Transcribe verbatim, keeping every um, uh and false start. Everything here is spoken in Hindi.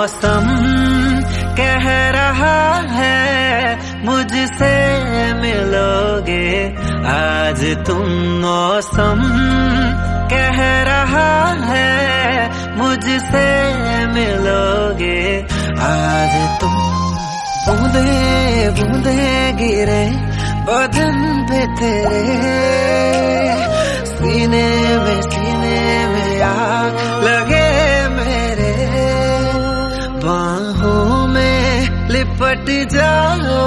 मौसम कह रहा है मुझसे मिलोगे आज तुम। मौसम कह रहा है मुझसे मिलोगे आज तुम। बूंदे बूंदे गिरे बदन पे तेरे, सीने में सीने में आग लगे मेरे। बाहों में लिपट जाओ